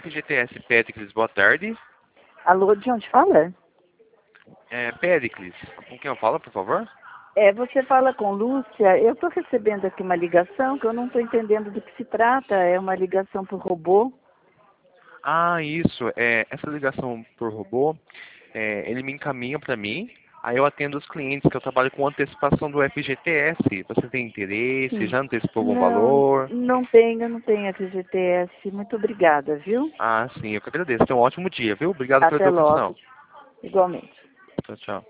FGTS Péricles, boa tarde. Alô, de onde fala? Péricles, com quem eu falo, por favor? Você fala com Lúcia. Eu estou recebendo aqui uma ligação que eu não estou entendendo do que se trata. É uma ligação por robô. Ah, isso. Essa ligação por robô, ele me encaminha para mim, aí eu atendo os clientes que eu trabalho com antecipação do FGTS. Você tem interesse? Sim. Já antecipou algum Não, valor? não tenho FGTS. Muito obrigada, viu? Ah, sim, eu que agradeço. Tenha um ótimo dia, viu? Obrigado pela Até tua logo. atenção. Igualmente. Tchau, tchau.